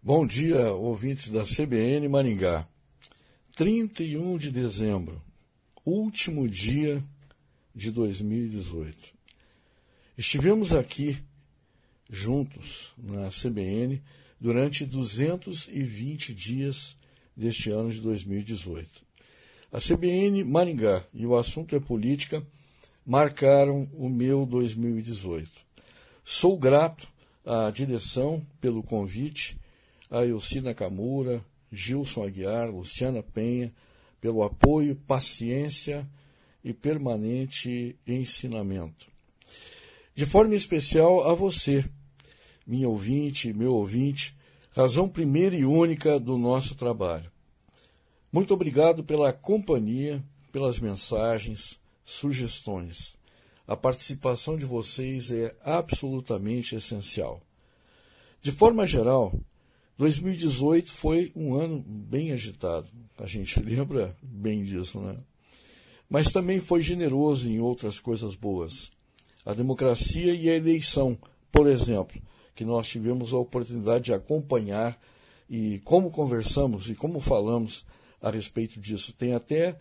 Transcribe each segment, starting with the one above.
Bom dia, ouvintes da CBN Maringá. 31 de dezembro, último dia de 2018. Estivemos aqui juntos na CBN durante 220 dias deste ano de 2018. A CBN Maringá e o assunto é política marcaram o meu 2018. Sou grato à direção pelo convite, a Elci Nakamura, Gilson Aguiar, Luciana Penha, pelo apoio, paciência e permanente ensinamento. De forma especial a você, minha ouvinte, meu ouvinte, razão primeira e única do nosso trabalho. Muito obrigado pela companhia, pelas mensagens, sugestões. A participação de vocês é absolutamente essencial. De forma geral, 2018 foi um ano bem agitado. A gente lembra bem disso, né? Mas também foi generoso em outras coisas boas. A democracia e a eleição, por exemplo, que nós tivemos a oportunidade de acompanhar e como conversamos e como falamos a respeito disso. Tem até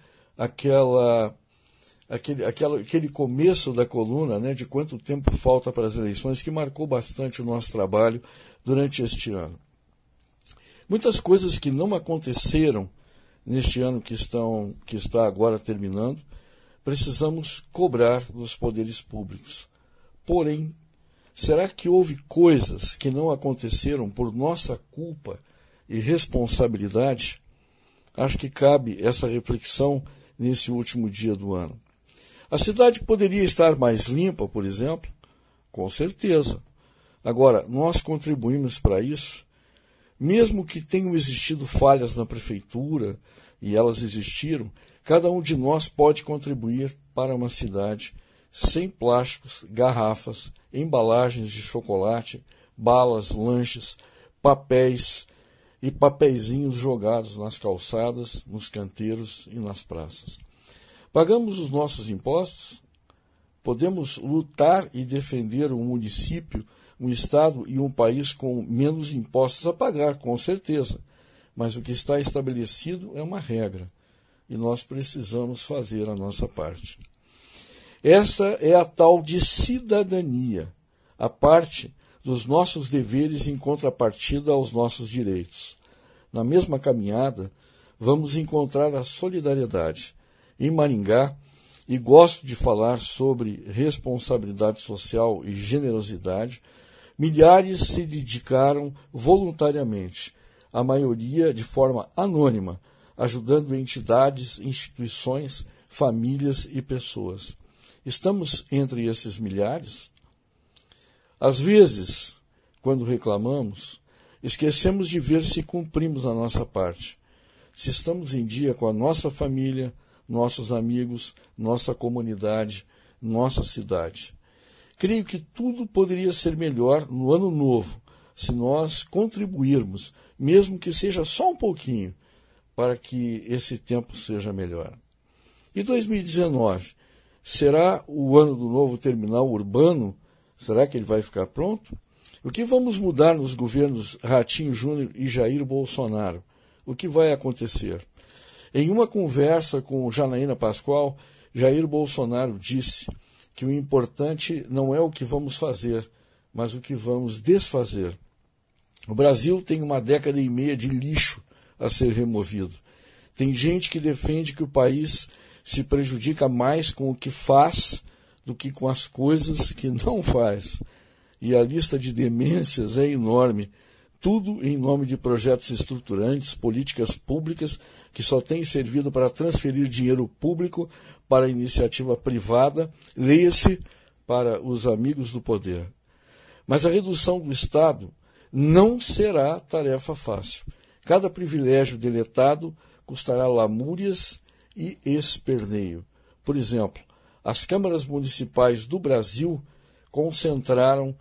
aquele começo da coluna, né, de quanto tempo falta para as eleições, que marcou bastante o nosso trabalho durante este ano. Muitas coisas que não aconteceram neste ano que está agora terminando, precisamos cobrar dos poderes públicos. Porém, será que houve coisas que não aconteceram por nossa culpa e responsabilidade? Acho que cabe essa reflexão nesse último dia do ano. A cidade poderia estar mais limpa, por exemplo? Com certeza. Agora, nós contribuímos para isso? Mesmo que tenham existido falhas na prefeitura, e elas existiram, cada um de nós pode contribuir para uma cidade sem plásticos, garrafas, embalagens de chocolate, balas, lanches, papéis e papeizinhos jogados nas calçadas, nos canteiros e nas praças. Pagamos os nossos impostos? Podemos lutar e defender um município, um estado e um país com menos impostos a pagar, com certeza. Mas o que está estabelecido é uma regra, e nós precisamos fazer a nossa parte. Essa é a tal de cidadania, a parte dos nossos deveres em contrapartida aos nossos direitos. Na mesma caminhada, vamos encontrar a solidariedade. Em Maringá, e gosto de falar sobre responsabilidade social e generosidade, milhares se dedicaram voluntariamente, a maioria de forma anônima, ajudando entidades, instituições, famílias e pessoas. Estamos entre esses milhares? Às vezes, quando reclamamos, esquecemos de ver se cumprimos a nossa parte, se estamos em dia com a nossa família, nossos amigos, nossa comunidade, nossa cidade. Creio que tudo poderia ser melhor no ano novo, se nós contribuirmos, mesmo que seja só um pouquinho, para que esse tempo seja melhor. E 2019, será o ano do novo terminal urbano? Será que ele vai ficar pronto? O que vamos mudar nos governos Ratinho Júnior e Jair Bolsonaro? O que vai acontecer? Em uma conversa com Janaína Pascoal, Jair Bolsonaro disse que o importante não é o que vamos fazer, mas o que vamos desfazer. O Brasil tem 1,5 décadas de lixo a ser removido. Tem gente que defende que o país se prejudica mais com o que faz do que com as coisas que não faz. E a lista de demências é enorme. Tudo em nome de projetos estruturantes, políticas públicas que só têm servido para transferir dinheiro público para a iniciativa privada, leia-se para os amigos do poder. Mas a redução do Estado não será tarefa fácil. Cada privilégio deletado custará lamúrias e esperneio. Por exemplo, as câmaras municipais do Brasil concentram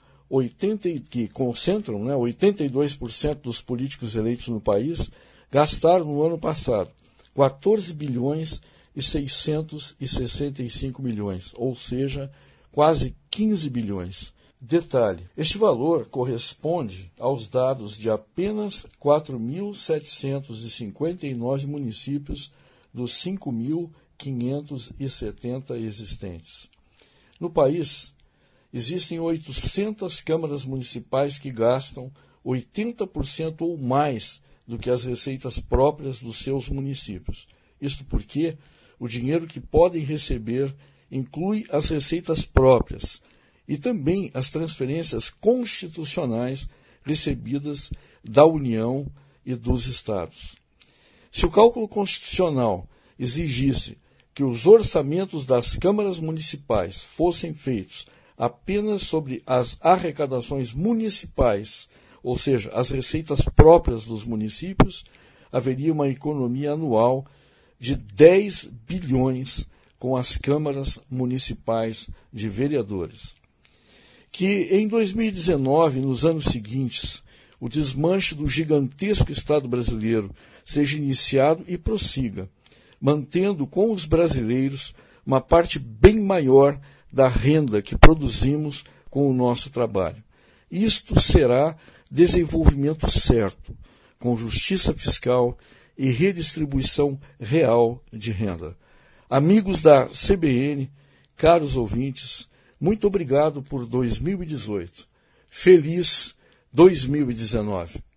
82% dos políticos eleitos no país gastaram no ano passado 14 bilhões e 665 milhões, ou seja, quase 15 bilhões. Detalhe, este valor corresponde aos dados de apenas 4.759 municípios dos 5.570 existentes. No país, existem 800 câmaras municipais que gastam 80% ou mais do que as receitas próprias dos seus municípios. Isto porque o dinheiro que podem receber inclui as receitas próprias e também as transferências constitucionais recebidas da União e dos Estados. Se o cálculo constitucional exigisse que os orçamentos das câmaras municipais fossem feitos apenas sobre as arrecadações municipais, ou seja, as receitas próprias dos municípios, haveria uma economia anual de 10 bilhões com as câmaras municipais de vereadores. Que em 2019 e nos anos seguintes, o desmanche do gigantesco Estado brasileiro seja iniciado e prossiga, mantendo com os brasileiros uma parte bem maior da renda que produzimos com o nosso trabalho. Isto será desenvolvimento certo, com justiça fiscal e redistribuição real de renda. Amigos da CBN, caros ouvintes, muito obrigado por 2018. Feliz 2019.